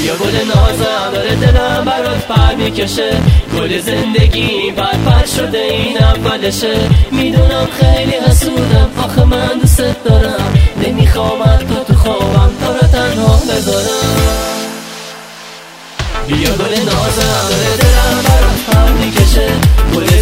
بیا گل نازم داره دلم برات پر میکشه، گل زندگی پر شده این اولشه. میدونم خیلی حسودم، آخه من دوست دارم، نمیخوام تو خوابم تو رو تنها بذارم. بیا گل نازم داره دلم برات پر میکشه، گل